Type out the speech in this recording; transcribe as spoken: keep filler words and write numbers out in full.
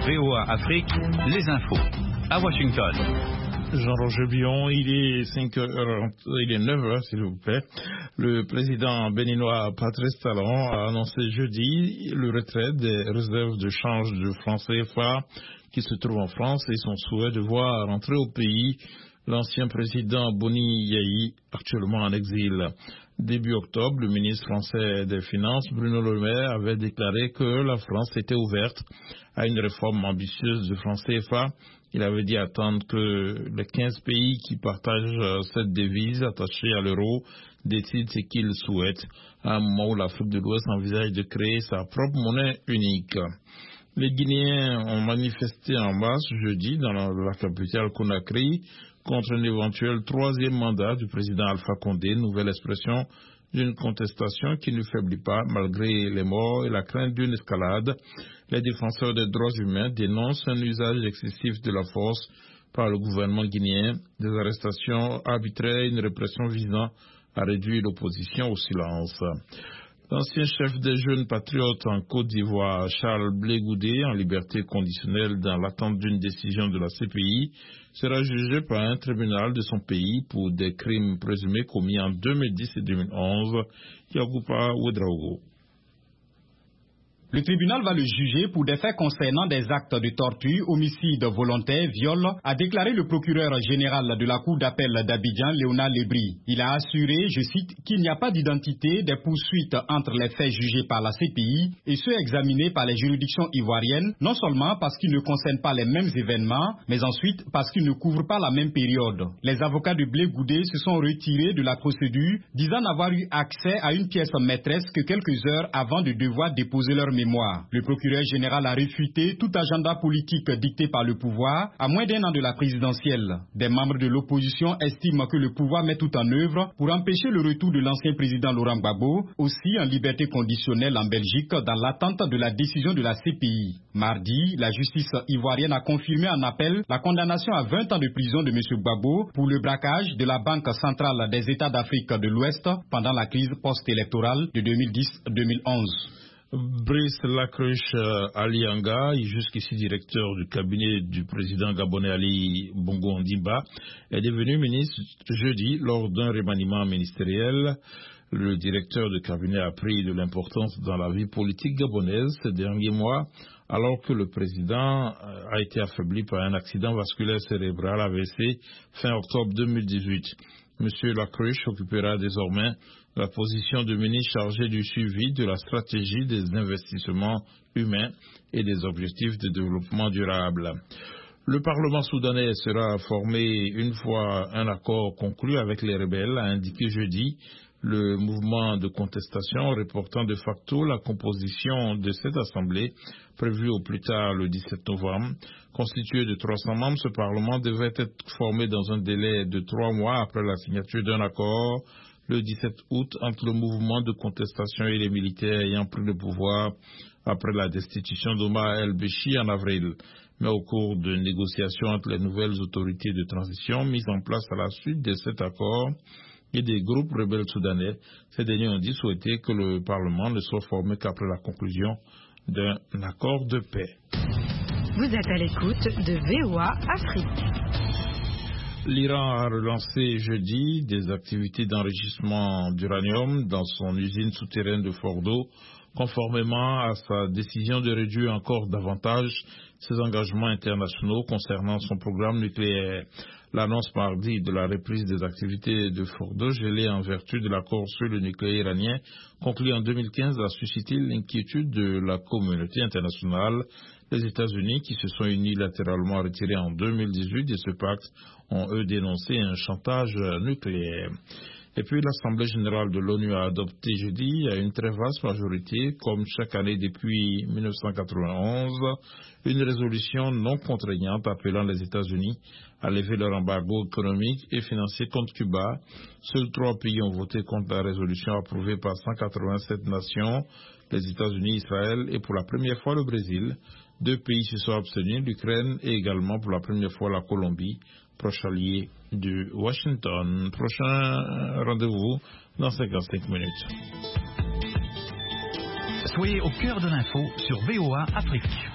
V O A Afrique, les infos. À Washington. Jean-Roger Bion, il est cinq heures, il est neuf heures s'il vous plaît. Le président béninois Patrice Talon a annoncé jeudi le retrait des réserves de change de francs C F A qui se trouvent en France et son souhait de voir rentrer au pays l'ancien président Boni Yayi, actuellement en exil. Début octobre, le ministre français des Finances, Bruno Le Maire, avait déclaré que la France était ouverte à une réforme ambitieuse du franc C F A. Il avait dit attendre que les quinze pays qui partagent cette devise attachée à l'euro décident ce qu'ils souhaitent, à un moment où l'Afrique de l'Ouest envisage de créer sa propre monnaie unique. Les Guinéens ont manifesté en masse jeudi dans la, la capitale Conakry contre un éventuel troisième mandat du président Alpha Condé, nouvelle expression d'une contestation qui ne faiblit pas malgré les morts et la crainte d'une escalade. Les défenseurs des droits humains dénoncent un usage excessif de la force par le gouvernement guinéen, des arrestations arbitraires et une répression visant à réduire l'opposition au silence. L'ancien chef des jeunes patriotes en Côte d'Ivoire, Charles Blé Goudé, en liberté conditionnelle dans l'attente d'une décision de la C P I, sera jugé par un tribunal de son pays pour des crimes présumés commis en deux mille dix et deux mille onze. Yagoupa Ouedraogo. Le tribunal va le juger pour des faits concernant des actes de torture, homicide volontaire, viol, a déclaré le procureur général de la Cour d'appel d'Abidjan, Léonard Lebris. Il a assuré, je cite, qu'il n'y a pas d'identité des poursuites entre les faits jugés par la C P I et ceux examinés par les juridictions ivoiriennes, non seulement parce qu'ils ne concernent pas les mêmes événements, mais ensuite parce qu'ils ne couvrent pas la même période. Les avocats de Blé Goudé se sont retirés de la procédure, disant n'avoir eu accès à une pièce maîtresse que quelques heures avant de devoir déposer leur mémoire. Le procureur général a réfuté tout agenda politique dicté par le pouvoir à moins d'un an de la présidentielle. Des membres de l'opposition estiment que le pouvoir met tout en œuvre pour empêcher le retour de l'ancien président Laurent Gbagbo, aussi en liberté conditionnelle en Belgique dans l'attente de la décision de la C P I. Mardi, la justice ivoirienne a confirmé en appel la condamnation à vingt ans de prison de M. Gbagbo pour le braquage de la Banque centrale des États d'Afrique de l'Ouest pendant la crise post-électorale de deux mille dix deux mille onze. Brice Lacruche euh, Alianga, jusqu'ici directeur du cabinet du président gabonais Ali Bongo Ondimba, est devenu ministre jeudi lors d'un remaniement ministériel. Le directeur du cabinet a pris de l'importance dans la vie politique gabonaise ces derniers mois, alors que le président a été affaibli par un accident vasculaire cérébral A V C fin octobre deux mille dix-huit. Monsieur Lacruche occupera désormais la position de ministre chargé du suivi de la stratégie des investissements humains et des objectifs de développement durable. Le Parlement soudanais sera formé une fois un accord conclu avec les rebelles, a indiqué jeudi le mouvement de contestation reportant de facto la composition de cette assemblée prévue au plus tard le dix-sept novembre. Constitué de trois cents membres, ce Parlement devait être formé dans un délai de trois mois après la signature d'un accord le dix-sept août entre le mouvement de contestation et les militaires ayant pris le pouvoir après la destitution d'Omar el-Béchi en avril. Mais au cours de négociations entre les nouvelles autorités de transition mises en place à la suite de cet accord et des groupes rebelles soudanais, ces derniers ont dit souhaiter que le Parlement ne soit formé qu'après la conclusion d'un accord de paix. Vous êtes à l'écoute de V O A Afrique. L'Iran a relancé jeudi des activités d'enrichissement d'uranium dans son usine souterraine de Fordo, conformément à sa décision de réduire encore davantage ses engagements internationaux concernant son programme nucléaire. L'annonce mardi de la reprise des activités de Fordo, gelée en vertu de l'accord sur le nucléaire iranien, conclu en deux mille quinze, a suscité l'inquiétude de la communauté internationale. Les États-Unis, qui se sont unilatéralement retirés en deux mille dix-huit de ce pacte, ont eux dénoncé un chantage nucléaire. Et puis l'Assemblée générale de l'ONU a adopté jeudi à une très vaste majorité, comme chaque année depuis mille neuf cent quatre-vingt-onze, une résolution non contraignante appelant les États-Unis à lever leur embargo économique et financier contre Cuba. Seuls trois pays ont voté contre la résolution approuvée par cent quatre-vingt-sept nations, les États-Unis, Israël et pour la première fois le Brésil. Deux pays se sont abstenus, l'Ukraine et également pour la première fois la Colombie, proche allié de Washington. Prochain rendez-vous dans cinquante-cinq minutes. Soyez au cœur de l'info sur V O A Afrique.